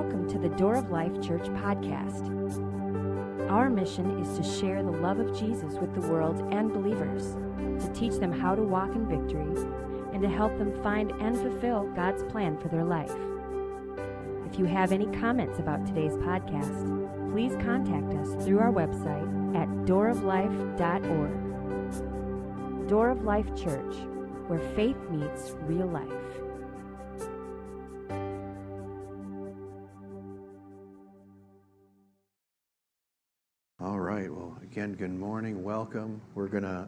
welcome to the Door of Life Church podcast. Our mission is to share the love of Jesus with the world and believers, to teach them how to walk in victory, and to help them find and fulfill God's plan for their life. If you have any comments about today's podcast, please contact us through our website at dooroflife.org. Door of Life Church, where faith meets real life. All right. Well, again, good morning. Welcome. We're gonna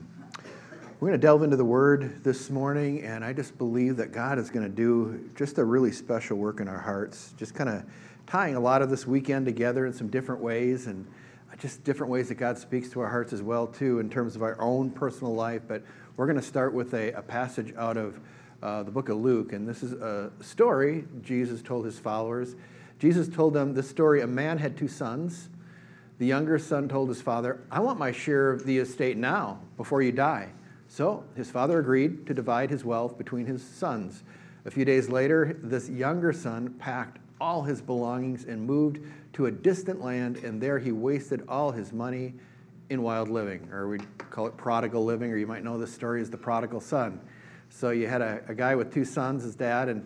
delve into the Word this morning, and I just believe that God is going to do just a really special work in our hearts, just kind of tying a lot of this weekend together in some different ways, and just different ways that God speaks to our hearts as well, too, in terms of our own personal life. But we're going to start with a passage out of the book of Luke, and this is a story Jesus told his followers. Jesus told them this story: a man had two sons. The younger son told his father, "I want my share of the estate now, before you die." So his father agreed to divide his wealth between his sons. A few days later, this younger son packed all his belongings and moved to a distant land, and there he wasted all his money in wild living, or we call it prodigal living, or you might know this story as the prodigal son. So you had a guy with two sons, his dad, and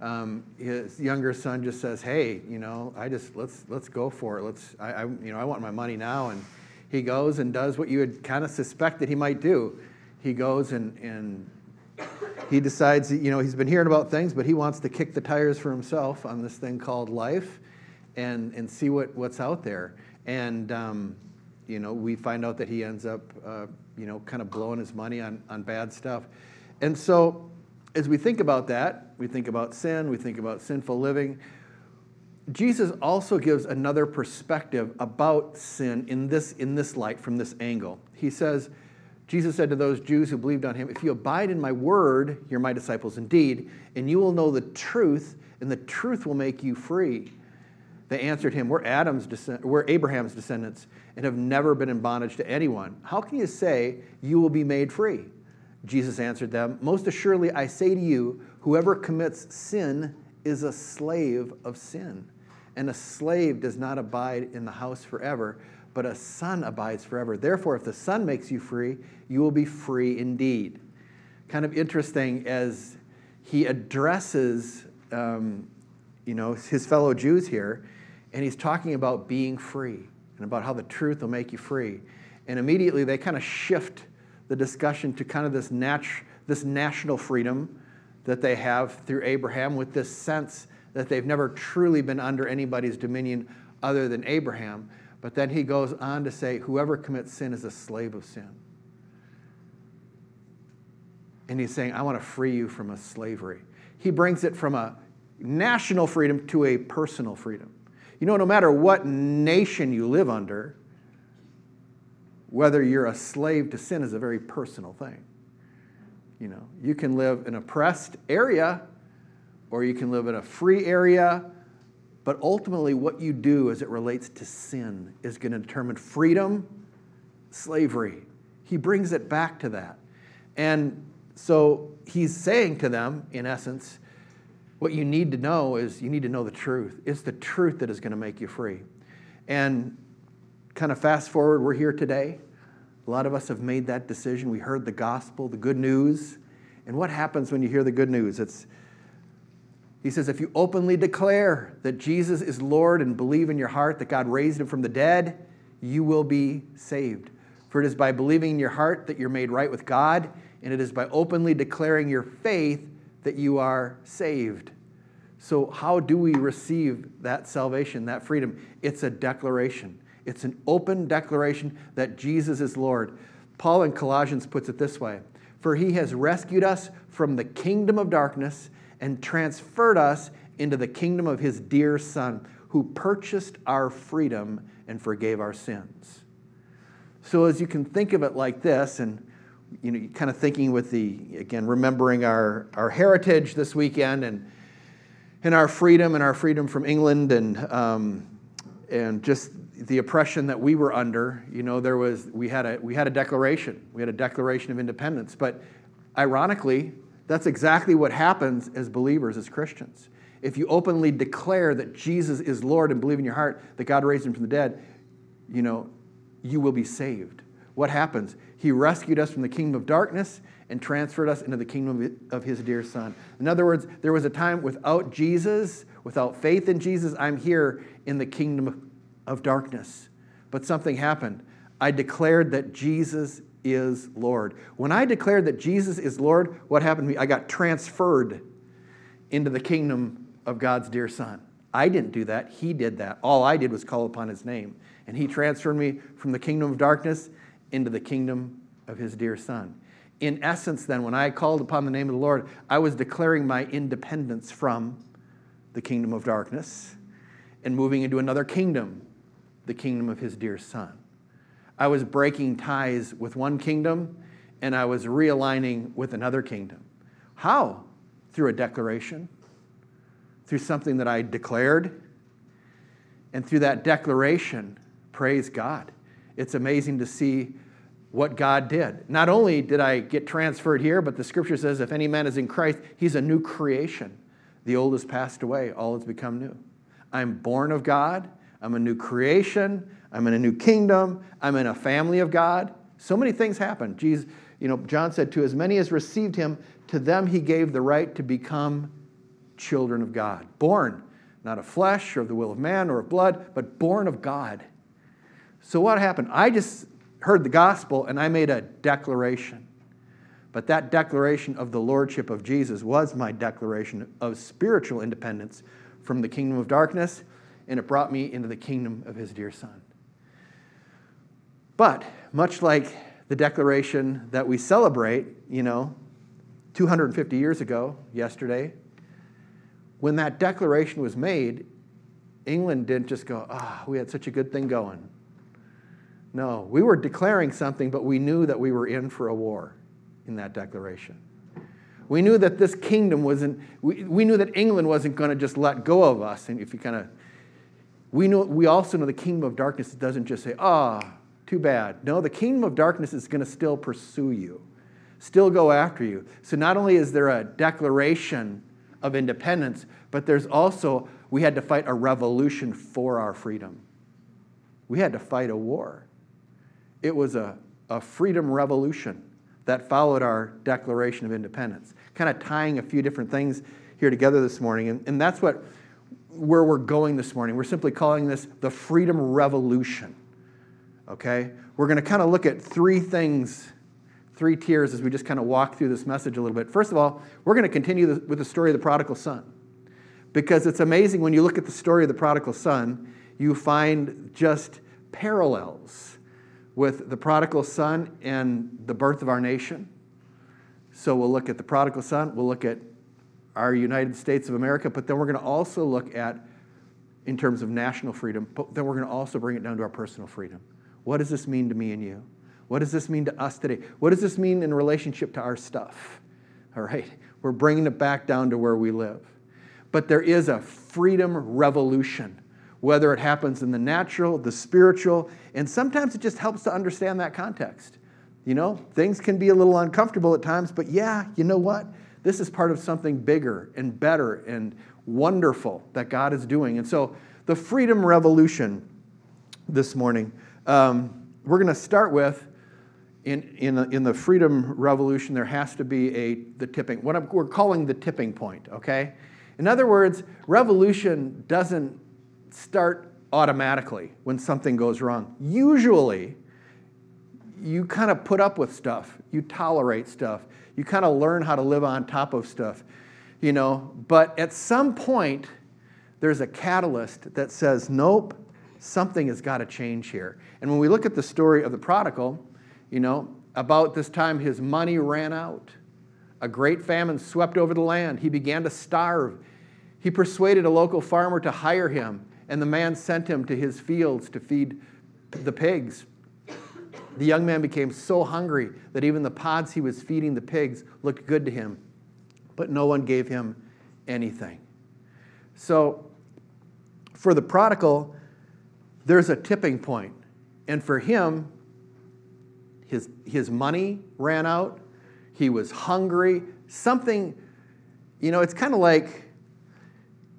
his younger son just says, "Hey, let's go for it. I want my money now." And he goes and does what you would kind of suspect that he might do. He goes and he decides, he's been hearing about things, but he wants to kick the tires for himself on this thing called life, and see what's out there. And we find out that he ends up kind of blowing his money on bad stuff. And so, as we think about that, we think about sin, we think about sinful living. Jesus also gives another perspective about sin in this light, from this angle. Jesus said to those Jews who believed on him, "If you abide in my word, you're my disciples indeed, and you will know the truth, and the truth will make you free." They answered him, we're Abraham's descendants, and have never been in bondage to anyone. How can you say you will be made free? Jesus answered them, "Most assuredly I say to you, whoever commits sin is a slave of sin. And a slave does not abide in the house forever, but a son abides forever. Therefore, if the Son makes you free, you will be free indeed." Kind of interesting as he addresses his fellow Jews here, and he's talking about being free and about how the truth will make you free. And immediately they kind of shift the discussion to kind of this national freedom that they have through Abraham, with this sense that they've never truly been under anybody's dominion other than Abraham. But then he goes on to say, whoever commits sin is a slave of sin. And he's saying, I want to free you from a slavery. He brings it from a national freedom to a personal freedom. No matter what nation you live under, whether you're a slave to sin is a very personal thing. You can live in an oppressed area, or you can live in a free area, but ultimately what you do as it relates to sin is going to determine freedom, slavery. He brings it back to that. And so he's saying to them, in essence, what you need to know is you need to know the truth. It's the truth that is going to make you free. And kind of fast forward, we're here today. A lot of us have made that decision. We heard the gospel, the good news. And what happens when you hear the good news? He says, if you openly declare that Jesus is Lord and believe in your heart that God raised him from the dead, you will be saved. For it is by believing in your heart that you're made right with God, and it is by openly declaring your faith that you are saved. So how do we receive that salvation, that freedom? It's a declaration. It's an open declaration that Jesus is Lord. Paul in Colossians puts it this way: "For he has rescued us from the kingdom of darkness and transferred us into the kingdom of his dear Son, who purchased our freedom and forgave our sins." So as you can think of it like this, and kind of thinking with remembering our heritage this weekend, and our freedom from England, and just the oppression that we were under. We had a declaration. We had a Declaration of Independence. But ironically, that's exactly what happens as believers, as Christians, if you openly declare that Jesus is Lord and believe in your heart that God raised him from the dead, you will be saved. What happens? He rescued us from the kingdom of darkness and transferred us into the kingdom of his dear Son. In other words, there was a time without Jesus, without faith in Jesus, I'm here in the kingdom of darkness. But something happened. I declared that Jesus is Lord. When I declared that Jesus is Lord, what happened to me? I got transferred into the kingdom of God's dear Son. I didn't do that. He did that. All I did was call upon his name. And he transferred me from the kingdom of darkness into the kingdom of his dear Son. In essence, then, when I called upon the name of the Lord, I was declaring my independence from the kingdom of darkness and moving into another kingdom, the kingdom of his dear Son. I was breaking ties with one kingdom, and I was realigning with another kingdom. How? Through a declaration, through something that I declared, and through that declaration, praise God. It's amazing to see what God did. Not only did I get transferred here, but the scripture says, if any man is in Christ, he's a new creation. The old has passed away, all has become new. I'm born of God. I'm a new creation. I'm in a new kingdom. I'm in a family of God. So many things happen. Jesus, John said, to as many as received him, to them he gave the right to become children of God. Born, not of flesh or of the will of man or of blood, but born of God. So what happened? I just heard the gospel and I made a declaration. But that declaration of the lordship of Jesus was my declaration of spiritual independence from the kingdom of darkness, and it brought me into the kingdom of his dear Son. But much like the declaration that we celebrate, 250 years ago, yesterday, when that declaration was made, England didn't just go, we had such a good thing going. No, we were declaring something, but we knew that we were in for a war in that declaration. We knew that this kingdom wasn't, we knew that England wasn't going to just let go of us. And if you we also know the kingdom of darkness doesn't just say, too bad. No, the kingdom of darkness is going to still pursue you, still go after you. So not only is there a declaration of independence, but there's also, we had to fight a revolution for our freedom. We had to fight a war. It was a freedom revolution that followed our Declaration of Independence. Kind of tying a few different things here together this morning. And that's where we're going this morning. We're simply calling this the Freedom Revolution. Okay? We're going to kind of look at three things, three tiers as we just kind of walk through this message a little bit. First of all, we're going to continue with the story of the prodigal son. Because it's amazing when you look at the story of the prodigal son, you find just parallels with the prodigal son and the birth of our nation. So we'll look at the prodigal son, we'll look at our United States of America, but then we're going to also look at, in terms of national freedom, but then we're going to also bring it down to our personal freedom. What does this mean to me and you? What does this mean to us today? What does this mean in relationship to our stuff? All right, we're bringing it back down to where we live. But there is a freedom revolution, whether it happens in the natural, the spiritual, and sometimes it just helps to understand that context. Things can be a little uncomfortable at times, but yeah, you know what? This is part of something bigger and better and wonderful that God is doing. And so the freedom revolution this morning, we're going to start with, in the freedom revolution, there has to be what we're calling the tipping point, okay? In other words, revolution doesn't start automatically when something goes wrong. Usually, you kind of put up with stuff. You tolerate stuff. You kind of learn how to live on top of stuff, But at some point, there's a catalyst that says, nope, something has got to change here. And when we look at the story of the prodigal, about this time his money ran out. A great famine swept over the land. He began to starve. He persuaded a local farmer to hire him, and the man sent him to his fields to feed the pigs. The young man became so hungry that even the pods he was feeding the pigs looked good to him, but no one gave him anything. So for the prodigal, there's a tipping point. And for him, his money ran out. He was hungry. Something, it's kind of like,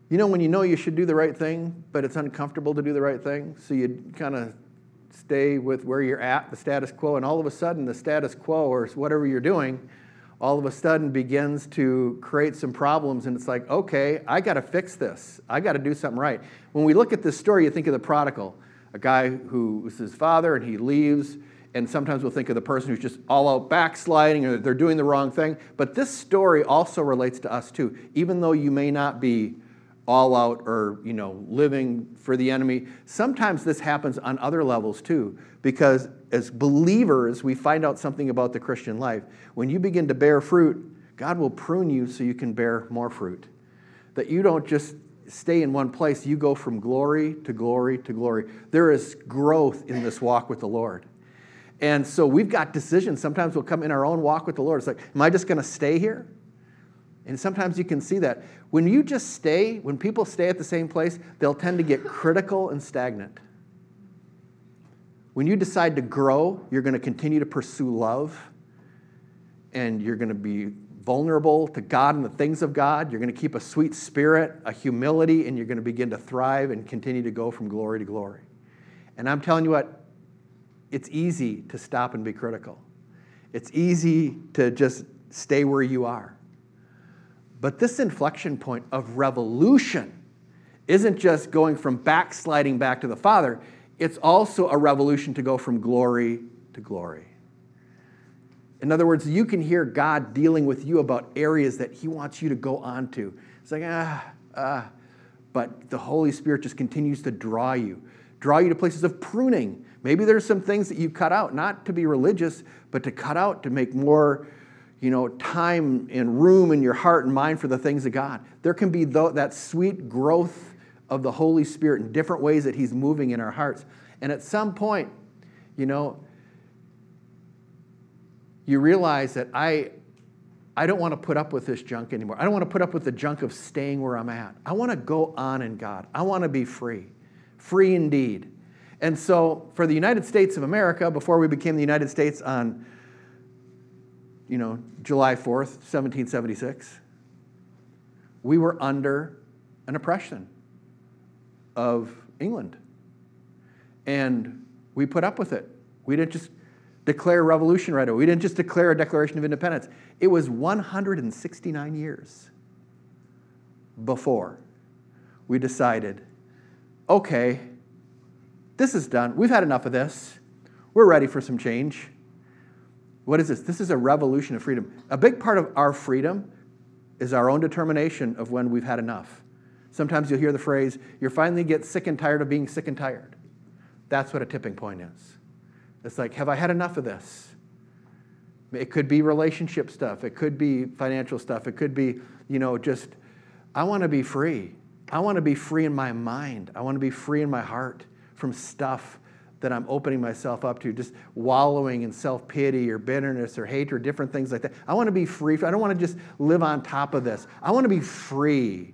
You know when you know you should do the right thing, but it's uncomfortable to do the right thing, so you kind of stay with where you're at, the status quo, and all of a sudden the status quo or whatever you're doing all of a sudden begins to create some problems, and it's like, okay, I got to fix this. I got to do something right. When we look at this story, you think of the prodigal, a guy who was his father, and he leaves, and sometimes we'll think of the person who's just all out backsliding, or they're doing the wrong thing. But this story also relates to us too. Even though you may not be all out or, living for the enemy, sometimes this happens on other levels too, because as believers, we find out something about the Christian life. When you begin to bear fruit, God will prune you so you can bear more fruit. That you don't just stay in one place, you go from glory to glory to glory. There is growth in this walk with the Lord. And so we've got decisions. Sometimes we'll come in our own walk with the Lord. It's like, am I just going to stay here? And sometimes you can see that. When you just stay, when people stay at the same place, they'll tend to get critical and stagnant. When you decide to grow, you're going to continue to pursue love, and you're going to be vulnerable to God and the things of God. You're going to keep a sweet spirit, a humility, and you're going to begin to thrive and continue to go from glory to glory. And I'm telling you what, it's easy to stop and be critical. It's easy to just stay where you are. But this inflection point of revolution isn't just going from backsliding back to the Father. It's also a revolution to go from glory to glory. In other words, you can hear God dealing with you about areas that he wants you to go on to. It's like, but the Holy Spirit just continues to draw you to places of pruning. Maybe there's some things that you cut out, not to be religious, but to cut out to make more time and room in your heart and mind for the things of God. There can be that sweet growth of the Holy Spirit in different ways that he's moving in our hearts. And at some point, you realize that I don't want to put up with this junk anymore. I don't want to put up with the junk of staying where I'm at. I want to go on in God. I want to be free indeed. And so for the United States of America, before we became the United States on July 4th, 1776, we were under an oppression of England. And we put up with it. We didn't just declare revolution right away. We didn't just declare a Declaration of Independence. It was 169 years before we decided, okay, this is done. We've had enough of this. We're ready for some change. What is this? This is a revolution of freedom. A big part of our freedom is our own determination of when we've had enough. Sometimes you'll hear the phrase, you finally get sick and tired of being sick and tired. That's what a tipping point is. It's like, have I had enough of this? It could be relationship stuff. It could be financial stuff. It could be, just, I want to be free. I want to be free in my mind. I want to be free in my heart from stuff that I'm opening myself up to, just wallowing in self-pity or bitterness or hatred, different things like that. I want to be free. I don't want to just live on top of this. I want to be free.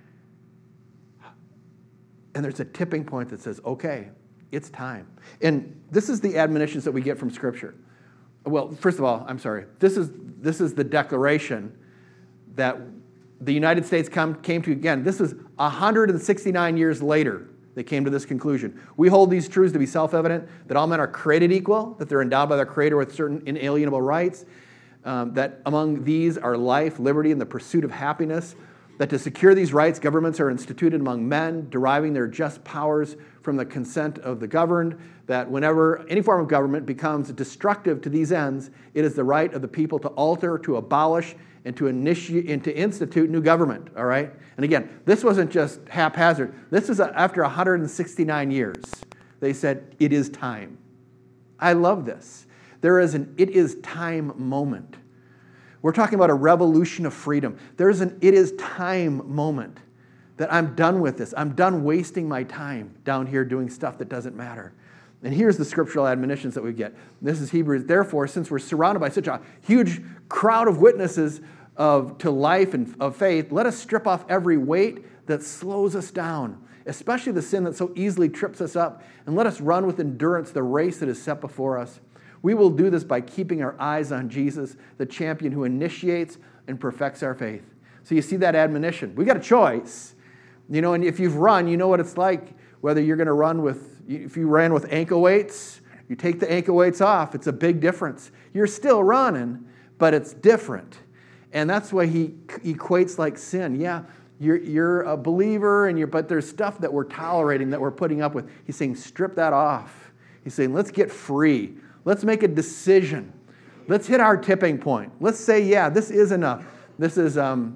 And there's a tipping point that says, okay, it's time. And this is the admonitions that we get from Scripture. Well, first of all, I'm sorry. This is the declaration that the United States came to again. This is 169 years later. They came to this conclusion. We hold these truths to be self-evident, that all men are created equal, that they're endowed by their Creator with certain inalienable rights, that among these are life, liberty, and the pursuit of happiness, that to secure these rights, governments are instituted among men, deriving their just powers from the consent of the governed, that whenever any form of government becomes destructive to these ends, it is the right of the people to alter, to abolish, and to initiate and to institute new government, all right? And again, this wasn't just haphazard. This is after 169 years. They said, it is time. I love this. There is an it is time moment. We're talking about a revolution of freedom. There's an it is time moment that I'm done with this. I'm done wasting my time down here doing stuff that doesn't matter. And here's the scriptural admonitions that we get. This is Hebrews. Therefore, since we're surrounded by such a huge crowd of witnesses to life and of faith, let us strip off every weight that slows us down, especially the sin that so easily trips us up, and let us run with endurance the race that is set before us. We will do this by keeping our eyes on Jesus, the champion who initiates and perfects our faith. So you see that admonition. We got a choice. And if you've run, you know what it's like, whether you're going to run if you ran with ankle weights, you take the ankle weights off, it's a big difference. You're still running, but it's different. And that's why he equates like sin. Yeah, you're a believer, but there's stuff that we're tolerating, that we're putting up with. He's saying, strip that off. He's saying, let's get free. Let's make a decision. Let's hit our tipping point. Let's say, yeah, this is enough. This is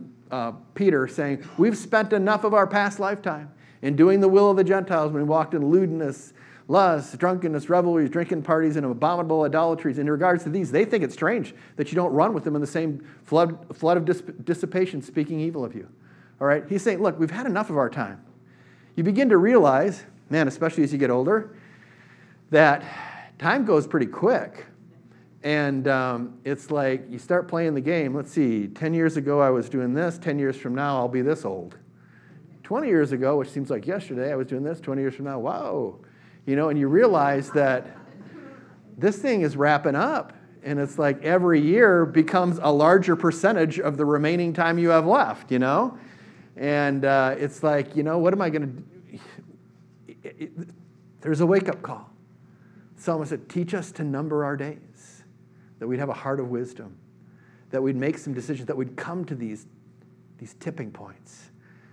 Peter saying, we've spent enough of our past lifetime in doing the will of the Gentiles when we walked in lewdness, lust, drunkenness, revelries, drinking parties, and abominable idolatries. In regards to these, they think it's strange that you don't run with them in the same flood of dissipation, speaking evil of you. All right? He's saying, look, we've had enough of our time. You begin to realize, man, especially as you get older, that time goes pretty quick. And it's like you start playing the game. Let's see, 10 years ago I was doing this. 10 years from now I'll be this old. 20 years ago, which seems like yesterday, I was doing this. 20 years from now, wow. And you realize that this thing is wrapping up. And it's like every year becomes a larger percentage of the remaining time you have left, And it's like, what am I going to do? There's a wake-up call. Psalmist said, teach us to number our days, that we'd have a heart of wisdom, that we'd make some decisions, that we'd come to these tipping points.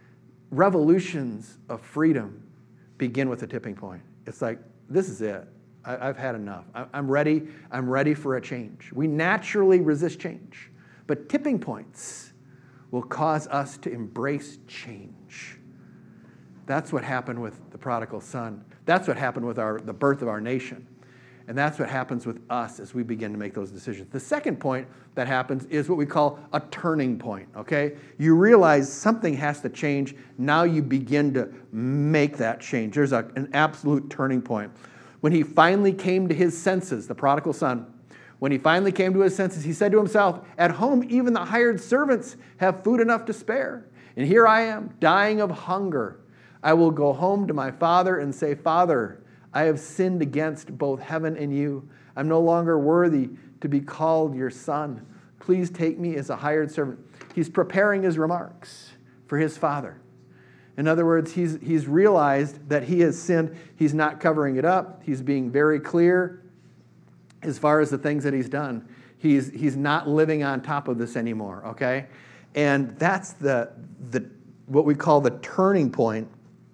Revolutions of freedom begin with a tipping point. It's like, this is it. I've had enough. I'm ready. I'm ready for a change. We naturally resist change, but tipping points will cause us to embrace change. That's what happened with the prodigal son. That's what happened with the birth of our nation. And that's what happens with us as we begin to make those decisions. The second point that happens is what we call a turning point, okay? You realize something has to change. Now you begin to make that change. There's an absolute turning point. When he finally came to his senses, the prodigal son, when he finally came to his senses, he said to himself, at home even the hired servants have food enough to spare. And here I am, dying of hunger. I will go home to my father and say, Father, I have sinned against both heaven and you. I'm no longer worthy to be called your son. Please take me as a hired servant. He's preparing his remarks for his father. In other words, he's realized that he has sinned. He's not covering it up. He's being very clear as far as the things that he's done. He's not living on top of this anymore, okay? And that's the what we call the turning point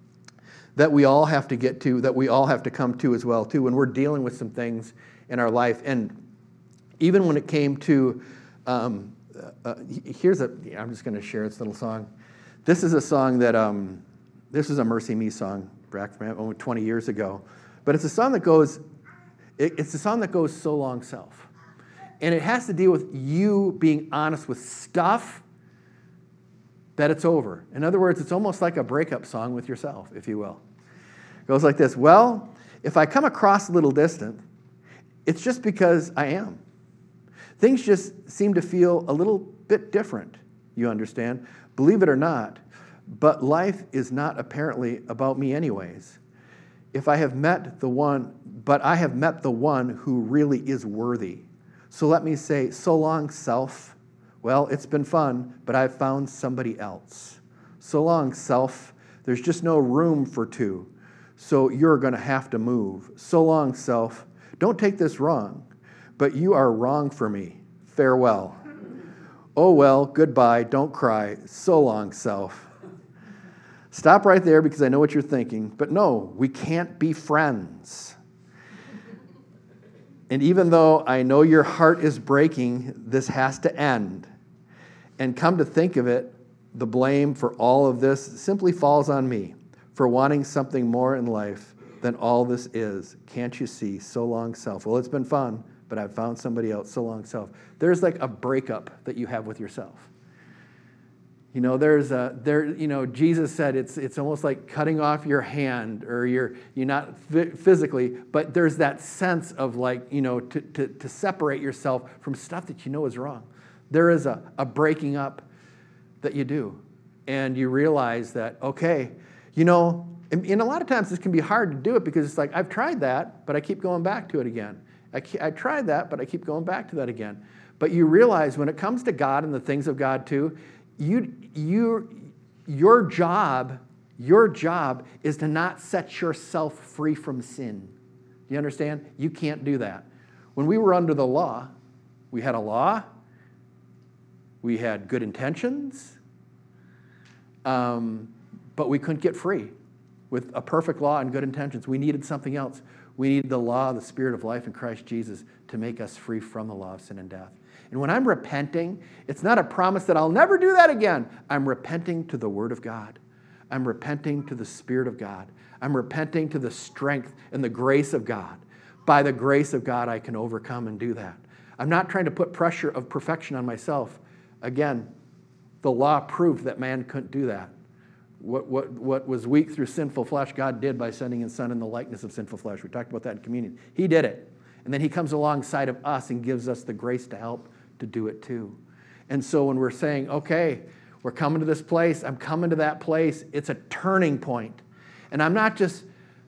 that we all have to get to, that we all have to come to as well, too, when we're dealing with some things in our life. And even when it came to, I'm just going to share this little song. This is a song that, this is a Mercy Me song back from 20 years ago. But it's a song that goes, So Long Self. And it has to deal with you being honest with stuff that it's over. In other words, it's almost like a breakup song with yourself, if you will. It goes like this. Well, if I come across a little distant, it's just because I am. Things just seem to feel a little bit different, you understand? Believe it or not, but life is not apparently about me anyways. I have met the one who really is worthy. So let me say, so long, self. Well, it's been fun, but I've found somebody else. So long, self. There's just no room for two. So you're going to have to move. So long, self. Don't take this wrong, but you are wrong for me. Farewell. Oh, well, goodbye. Don't cry. So long, self. Stop right there because I know what you're thinking. But no, we can't be friends. And even though I know your heart is breaking, this has to end. And come to think of it, the blame for all of this simply falls on me for wanting something more in life than all this is. Can't you see? So long, self. Well, it's been fun, but I've found somebody else. So long, self. There's like a breakup that you have with yourself. You know, Jesus said it's almost like cutting off your hand, or you're not physically, but there's that sense of like, to separate yourself from stuff that you know is wrong. There is a breaking up that you do, and you realize that, okay, and a lot of times this can be hard to do it because it's like, I've tried that, but I keep going back to it again. I tried that, but I keep going back to that again. But you realize when it comes to God and the things of God too, your job Your job is to not set yourself free from sin. Do you understand? You can't do that. When we were under the law, we had a law, we had good intentions, but we couldn't get free with a perfect law and good intentions. We needed something else. We needed the law, the Spirit of life in Christ Jesus to make us free from the law of sin and death. And when I'm repenting, it's not a promise that I'll never do that again. I'm repenting to the Word of God. I'm repenting to the Spirit of God. I'm repenting to the strength and the grace of God. By the grace of God, I can overcome and do that. I'm not trying to put pressure of perfection on myself. Again, the law proved that man couldn't do that. What was weak through sinful flesh, God did by sending His Son in the likeness of sinful flesh. We talked about that in communion. He did it. And then He comes alongside of us and gives us the grace to help to do it too. And so when we're saying, okay, we're coming to this place, I'm coming to that place, it's a turning point. And I'm not just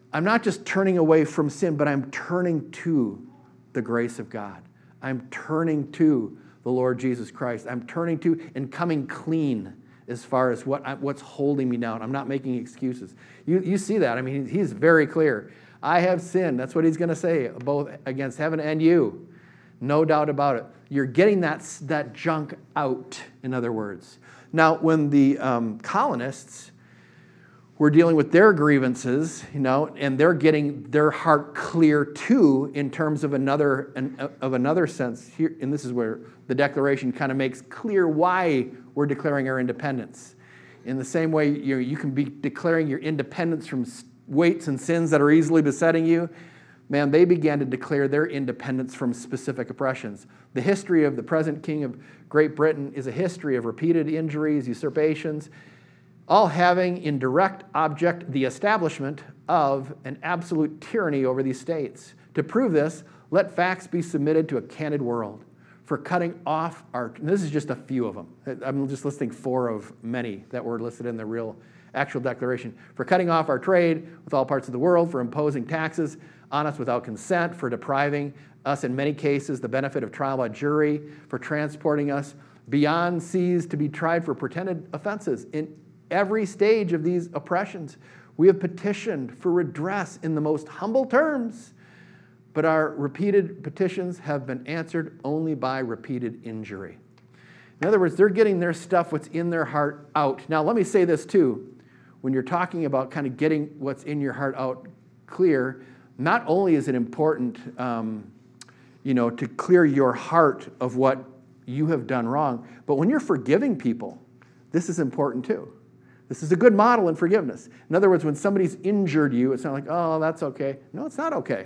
turning away from sin, but I'm turning to the grace of God. I'm turning to the Lord Jesus Christ. I'm turning to and coming clean as far as what's holding me down. I'm not making excuses. You see that. I mean, He's very clear. I have sinned. That's what He's going to say, both against heaven and you. No doubt about it. You're getting that junk out, in other words. Now, when the colonists were dealing with their grievances, and they're getting their heart clear too, in terms of another sense here, and this is where the Declaration kind of makes clear why we're declaring our independence. In the same way, you can be declaring your independence from weights and sins that are easily besetting you. Man, they began to declare their independence from specific oppressions. The history of the present King of Great Britain is a history of repeated injuries, usurpations, all having in direct object the establishment of an absolute tyranny over these states. To prove this, let facts be submitted to a candid world. For cutting off and this is just a few of them. I'm just listing 4 of many that were listed in the actual declaration. For cutting off our trade with all parts of the world, for imposing taxes on us without consent, for depriving us in many cases the benefit of trial by jury, for transporting us beyond seas to be tried for pretended offenses. In every stage of these oppressions, we have petitioned for redress in the most humble terms, but our repeated petitions have been answered only by repeated injury. In other words, they're getting their stuff, what's in their heart, out. Now, let me say this too. When you're talking about kind of getting what's in your heart out clear, not only is it important, to clear your heart of what you have done wrong, but when you're forgiving people, this is important too. This is a good model in forgiveness. In other words, when somebody's injured you, it's not like, oh, that's okay. No, it's not okay.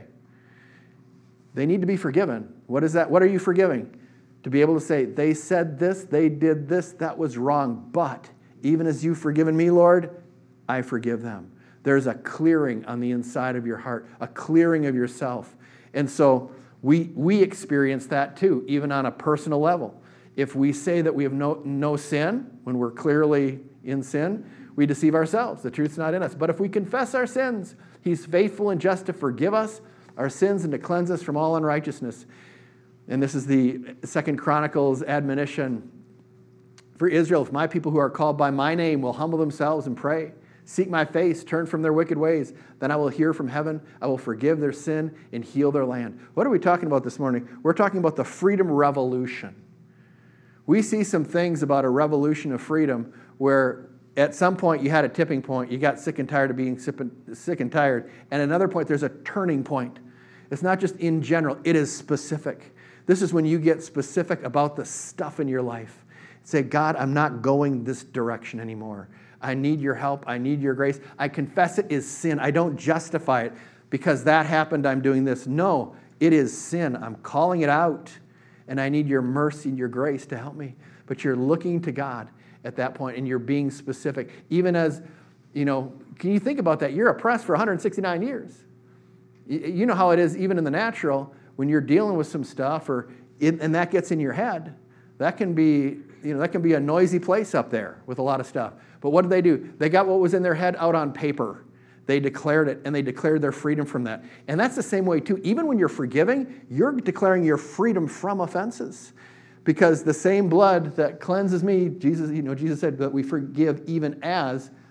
They need to be forgiven. What is that? What are you forgiving? To be able to say, they said this, they did this, that was wrong, but even as you've forgiven me, Lord, I forgive them. There's a clearing on the inside of your heart, a clearing of yourself. And so we experience that too, even on a personal level. If we say that we have no sin, when we're clearly in sin, we deceive ourselves. The truth's not in us. But if we confess our sins, He's faithful and just to forgive us our sins and to cleanse us from all unrighteousness. And this is the 2 Chronicles admonition for Israel. If my people who are called by my name will humble themselves and pray, seek my face, turn from their wicked ways, then I will hear from heaven, I will forgive their sin and heal their land. What are we talking about this morning? We're talking about the freedom revolution. We see some things about a revolution of freedom where at some point you had a tipping point, you got sick and tired of being sick and tired, and at another point there's a turning point. It's not just in general, it is specific. This is when you get specific about the stuff in your life. Say, God, I'm not going this direction anymore. I need your help. I need your grace. I confess it is sin. I don't justify it because that happened, I'm doing this. No, it is sin. I'm calling it out, and I need your mercy and your grace to help me. But you're looking to God at that point, and you're being specific. Even as, can you think about that? You're oppressed for 169 years. You know how it is even in the natural when you're dealing with some stuff and that gets in your head. That can be a noisy place up there with a lot of stuff. But what do? They got what was in their head out on paper. They declared it, and they declared their freedom from that. And that's the same way too. Even when you're forgiving, you're declaring your freedom from offenses. Because the same blood that cleanses me, Jesus said that we forgive even as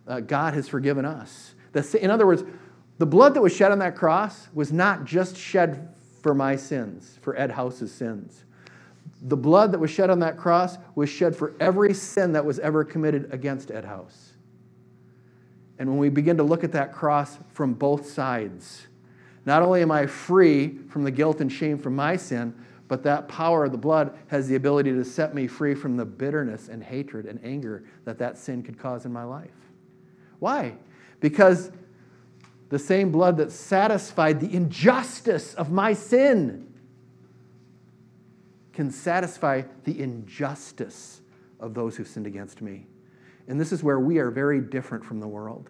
God has forgiven us. In other words, the blood that was shed on that cross was not just shed for my sins, for Ed House's sins. The blood that was shed on that cross was shed for every sin that was ever committed against Ed House. And when we begin to look at that cross from both sides, not only am I free from the guilt and shame from my sin, but that power of the blood has the ability to set me free from the bitterness and hatred and anger that sin could cause in my life. Why? Because the same blood that satisfied the injustice of my sin can satisfy the injustice of those who sinned against me. And this is where we are very different from the world.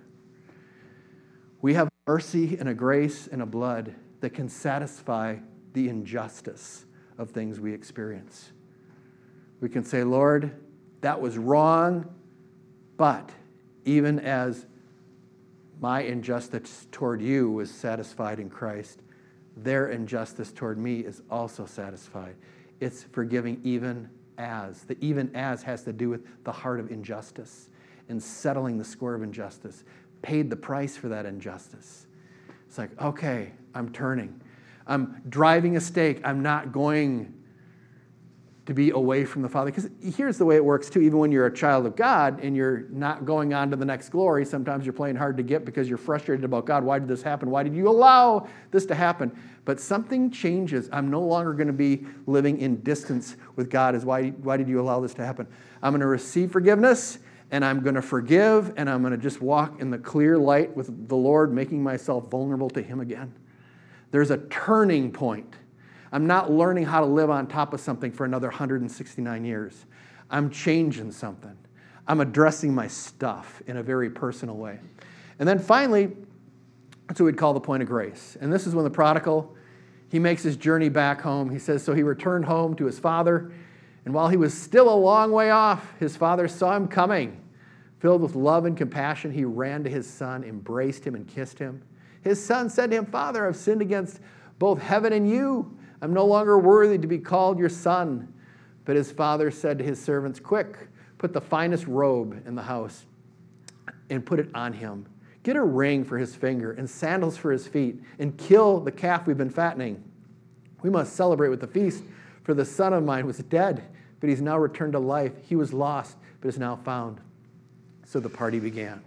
We have mercy and a grace and a blood that can satisfy the injustice of things we experience. We can say, Lord, that was wrong, but even as my injustice toward you was satisfied in Christ, their injustice toward me is also satisfied. It's forgiving even as. The even as has to do with the heart of injustice and settling the score of injustice. Paid the price for that injustice. It's like, okay, I'm turning. I'm driving a stake. I'm not going to be away from the Father. Because here's the way it works too. Even when you're a child of God and you're not going on to the next glory, sometimes you're playing hard to get because you're frustrated about, God, why did this happen? Why did you allow this to happen? But something changes. I'm no longer going to be living in distance with God as why did you allow this to happen? I'm going to receive forgiveness, and I'm going to forgive, and I'm going to just walk in the clear light with the Lord, making myself vulnerable to Him again. There's a turning point. I'm not learning how to live on top of something for another 169 years. I'm changing something. I'm addressing my stuff in a very personal way. And then finally, that's what we'd call the point of grace. And this is when the prodigal, he makes his journey back home. He says, so he returned home to his father, and while he was still a long way off, his father saw him coming. Filled with love and compassion, he ran to his son, embraced him, and kissed him. His son said to him, Father, I've sinned against both heaven and you. I'm no longer worthy to be called your son. But his father said to his servants, quick, put the finest robe in the house and put it on him. Get a ring for his finger and sandals for his feet, and kill the calf we've been fattening. We must celebrate with the feast, for the son of mine was dead, but he's now returned to life. He was lost, but is now found. So the party began.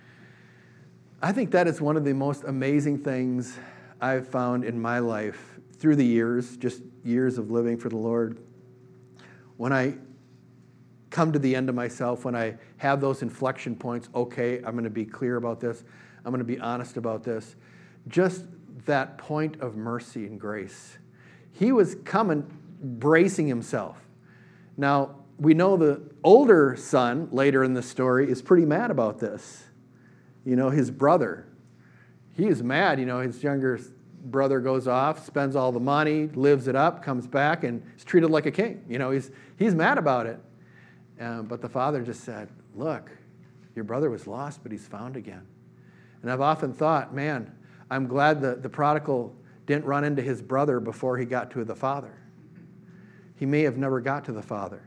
I think that is one of the most amazing things I've found in my life through the years, just years of living for the Lord. When I come to the end of myself, when I have those inflection points, okay, I'm going to be clear about this, I'm going to be honest about this, just that point of mercy and grace. He was coming, bracing himself. Now, we know the older son, later in the story, is pretty mad about this. You know, his brother, he is mad. You know, his younger brother goes off, spends all the money, lives it up, comes back, and is treated like a king. You know, he's mad about it. But the father just said, look, your brother was lost, but he's found again. And I've often thought, man, I'm glad the prodigal didn't run into his brother before he got to the father. He may have never got to the father.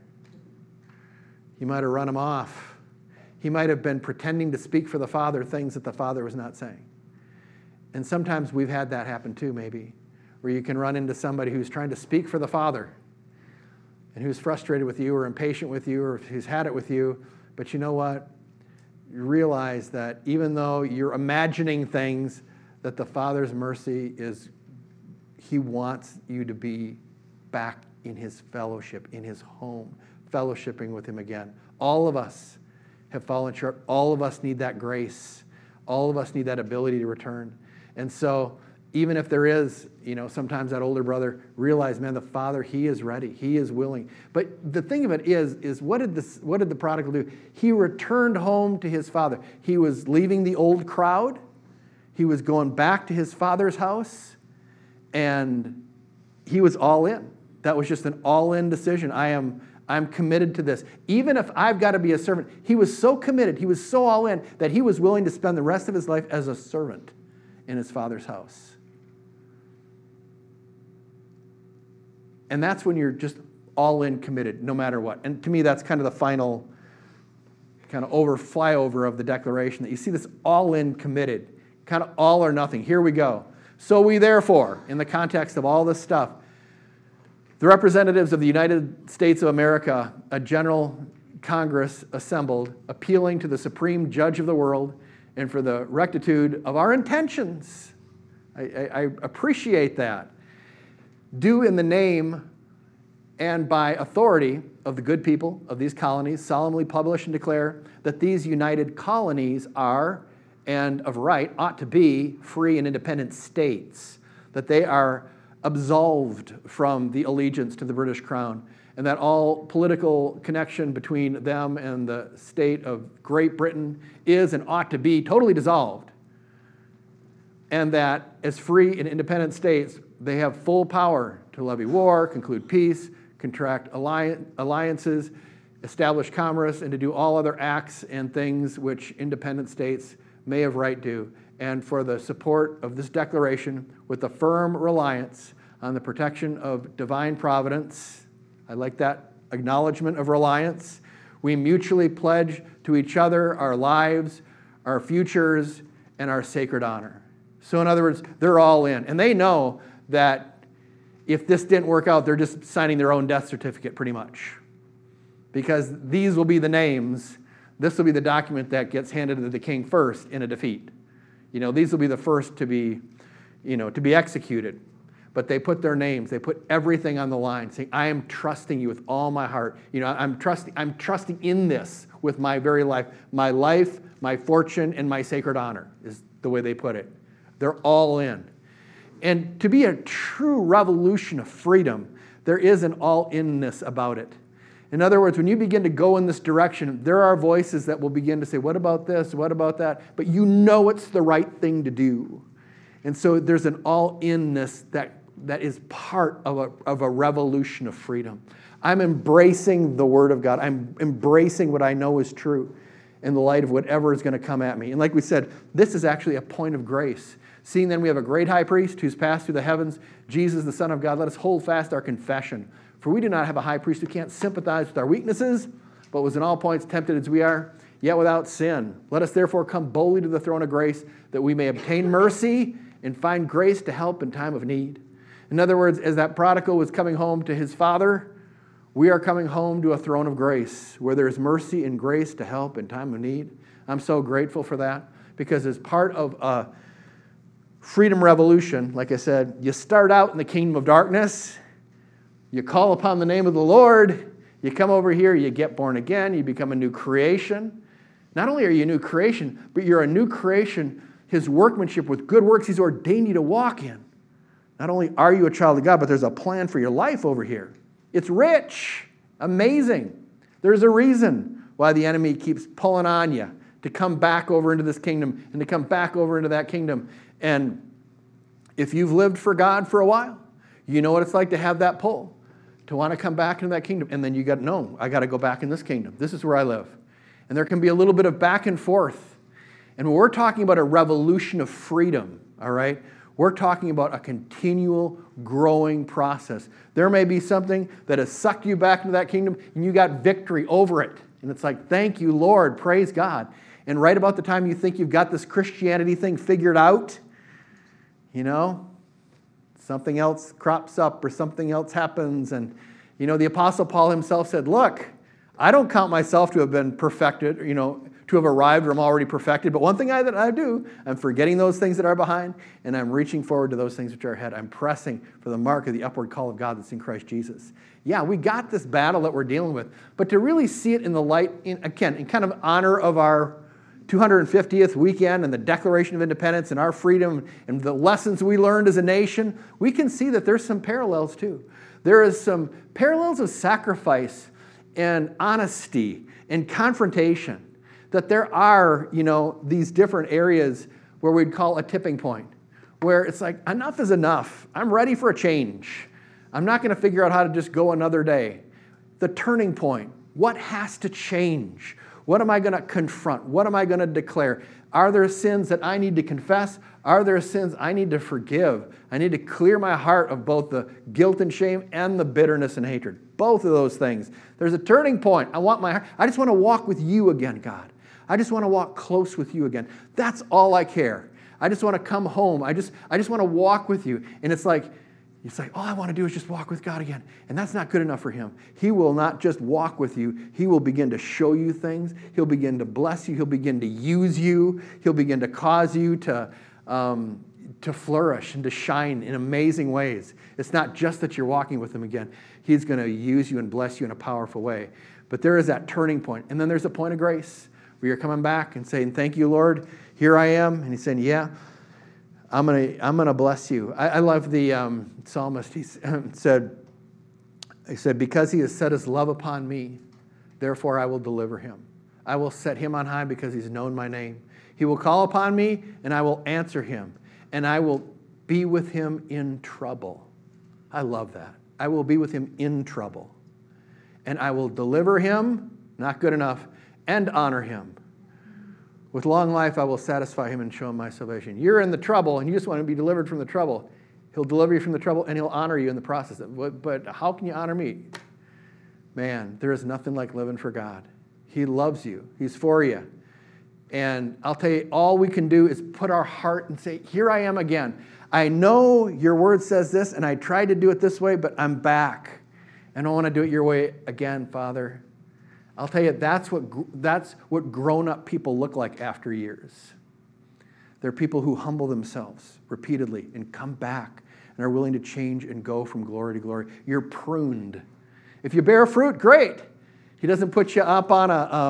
He might have run him off. He might have been pretending to speak for the father things that the father was not saying. And sometimes we've had that happen too, maybe, where you can run into somebody who's trying to speak for the father and who's frustrated with you or impatient with you or who's had it with you. But you know what? You realize that even though you're imagining things, that the Father's mercy is, He wants you to be back in His fellowship, in His home, fellowshipping with Him again. All of us have fallen short. All of us need that grace. All of us need that ability to return. And so even if there is, you know, sometimes that older brother realize, man, the father, he is ready. He is willing. But the thing of it is what did the prodigal do? He returned home to his father. He was leaving the old crowd. He was going back to his father's house. And he was all in. That was just an all-in decision. I'm committed to this. Even if I've got to be a servant. He was so committed. He was so all in that he was willing to spend the rest of his life as a servant in his father's house. And that's when you're just all in committed, no matter what. And to me, that's kind of the final kind of flyover of the Declaration, that you see this all in committed, kind of all or nothing. Here we go. So we therefore, in the context of all this stuff, the representatives of the United States of America, a general Congress assembled, appealing to the supreme judge of the world and for the rectitude of our intentions. I appreciate that. Do in the name and by authority of the good people of these colonies solemnly publish and declare that these united colonies are, and of right ought to be, free and independent states, that they are absolved from the allegiance to the British Crown, and that all political connection between them and the state of Great Britain is and ought to be totally dissolved, and that as free and independent states, they have full power to levy war, conclude peace, contract alliances, establish commerce, and to do all other acts and things which independent states may of right do, and for the support of this declaration with a firm reliance on the protection of divine providence. I like that acknowledgement of reliance. We mutually pledge to each other our lives, our futures, and our sacred honor. So in other words, they're all in. And they know that if this didn't work out, they're just signing their own death certificate pretty much. Because these will be the names. This will be the document that gets handed to the king first in a defeat. These will be the first to be executed. But they put their names, they put everything on the line, saying, I am trusting you with all my heart. I'm trusting in this with my very life. My life, my fortune, and my sacred honor is the way they put it. They're all in. And to be a true revolution of freedom, there is an all-inness about it. In other words, when you begin to go in this direction, there are voices that will begin to say, what about this? What about that? But you know it's the right thing to do. And so there's an all-inness that is part of a revolution of freedom. I'm embracing the Word of God. I'm embracing what I know is true in the light of whatever is going to come at me. And like we said, this is actually a point of grace. Seeing then we have a great high priest who's passed through the heavens, Jesus, the Son of God, let us hold fast our confession. For we do not have a high priest who can't sympathize with our weaknesses, but was in all points tempted as we are, yet without sin. Let us therefore come boldly to the throne of grace, that we may obtain mercy and find grace to help in time of need. In other words, as that prodigal was coming home to his father, we are coming home to a throne of grace where there is mercy and grace to help in time of need. I'm so grateful for that, because as part of a freedom revolution, like I said, you start out in the kingdom of darkness, you call upon the name of the Lord, you come over here, you get born again, you become a new creation. Not only are you a new creation, but you're a new creation, His workmanship with good works He's ordained you to walk in. Not only are you a child of God, but there's a plan for your life over here. It's rich, amazing. There's a reason why the enemy keeps pulling on you to come back over into this kingdom and to come back over into that kingdom. And if you've lived for God for a while, you know what it's like to have that pull, to want to come back into that kingdom. And then you got, no, I got to go back in this kingdom. This is where I live. And there can be a little bit of back and forth. And when we're talking about a revolution of freedom, all right, we're talking about a continual growing process. There may be something that has sucked you back into that kingdom and you got victory over it. And it's like, thank you, Lord, praise God. And right about the time you think you've got this Christianity thing figured out, something else crops up or something else happens. And, the Apostle Paul himself said, look, I don't count myself to have been perfected, to have arrived or I'm already perfected. But one thing that I do, I'm forgetting those things that are behind, and I'm reaching forward to those things which are ahead. I'm pressing for the mark of the upward call of God that's in Christ Jesus. Yeah, we got this battle that we're dealing with. But to really see it in the light, in kind of honor of our 250th weekend and the Declaration of Independence and our freedom and the lessons we learned as a nation, we can see that there's some parallels too. There is some parallels of sacrifice and honesty and confrontation, that there are, these different areas where we'd call a tipping point, where it's like, enough is enough. I'm ready for a change. I'm not going to figure out how to just go another day. The turning point, what has to change? What am I going to confront? What am I going to declare? Are there sins that I need to confess? Are there sins I need to forgive? I need to clear my heart of both the guilt and shame and the bitterness and hatred. Both of those things. There's a turning point. I just want to walk with you again, God. I just want to walk close with you again. That's all I care. I just want to come home. I just want to walk with you. And it's like, all I want to do is just walk with God again. And that's not good enough for him. He will not just walk with you. He will begin to show you things. He'll begin to bless you. He'll begin to use you. He'll begin to cause you to flourish and to shine in amazing ways. It's not just that you're walking with him again. He's going to use you and bless you in a powerful way. But there is that turning point. And then there's a point of grace where you're coming back and saying, thank you, Lord. Here I am. And he's saying, yeah, I'm gonna bless you. I love the psalmist. He said, because he has set his love upon me, therefore I will deliver him. I will set him on high because he's known my name. He will call upon me, and I will answer him, and I will be with him in trouble. I love that. I will be with him in trouble. And I will deliver him, not good enough, and honor him. With long life, I will satisfy him and show him my salvation. You're in the trouble, and you just want to be delivered from the trouble. He'll deliver you from the trouble, and he'll honor you in the process. But how can you honor me? Man, there is nothing like living for God. He loves you. He's for you. And I'll tell you, all we can do is put our heart and say, here I am again. I know your word says this, and I tried to do it this way, but I'm back. And I want to do it your way again, Father. I'll tell you, that's what grown-up people look like after years. They're people who humble themselves repeatedly and come back and are willing to change and go from glory to glory. You're pruned. If you bear fruit, great. He doesn't put you up on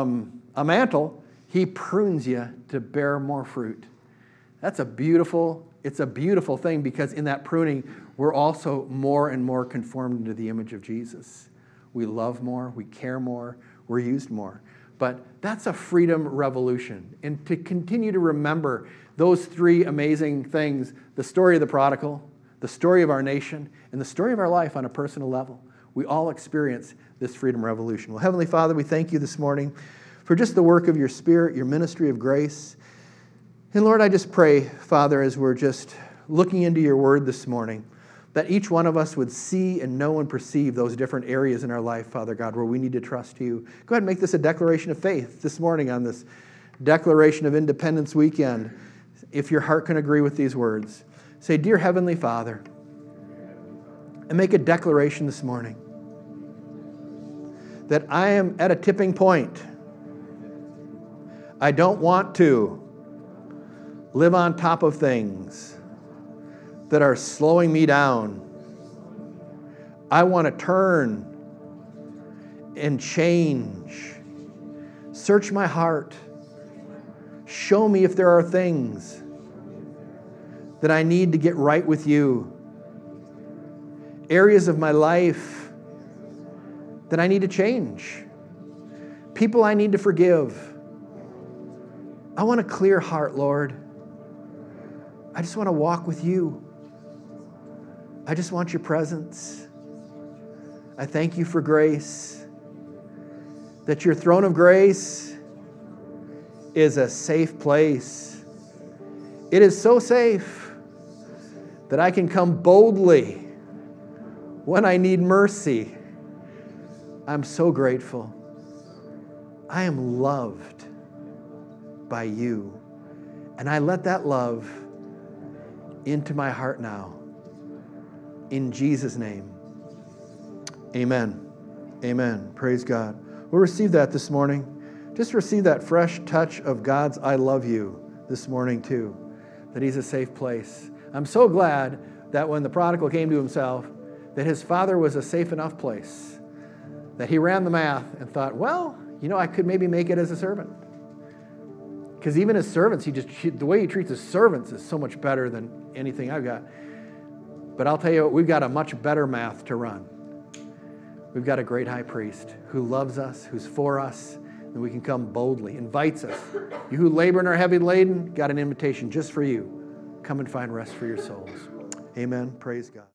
a mantle. He prunes you to bear more fruit. It's a beautiful thing, because in that pruning, we're also more and more conformed into the image of Jesus. We love more, we care more, we're used more. But that's a freedom revolution. And to continue to remember those three amazing things, the story of the prodigal, the story of our nation, and the story of our life on a personal level, we all experience this freedom revolution. Well, Heavenly Father, we thank you this morning for just the work of your Spirit, your ministry of grace. And Lord, I just pray, Father, as we're just looking into your word this morning, that each one of us would see and know and perceive those different areas in our life, Father God, where we need to trust you. Go ahead and make this a declaration of faith this morning on this Declaration of Independence weekend. If your heart can agree with these words, say, Dear Heavenly Father, and make a declaration this morning that I am at a tipping point. I don't want to live on top of things that are slowing me down. I want to turn and change. Search my heart. Show me if there are things that I need to get right with you. Areas of my life that I need to change. People I need to forgive. I want a clear heart, Lord. I just want to walk with you. I just want your presence. I thank you for grace, that your throne of grace is a safe place. It is so safe that I can come boldly when I need mercy. I'm so grateful. I am loved by you, and I let that love into my heart now. In Jesus' name, amen. Amen. Praise God. We'll receive that this morning. Just receive that fresh touch of God's I love you this morning too, that he's a safe place. I'm so glad that when the prodigal came to himself, that his father was a safe enough place, that he ran the math and thought, well, I could maybe make it as a servant. Because even his servants, the way he treats his servants is so much better than anything I've got. But I'll tell you what, we've got a much better math to run. We've got a great high priest who loves us, who's for us, and we can come boldly, invites us. You who labor and are heavy laden, got an invitation just for you. Come and find rest for your souls. Amen. Praise God.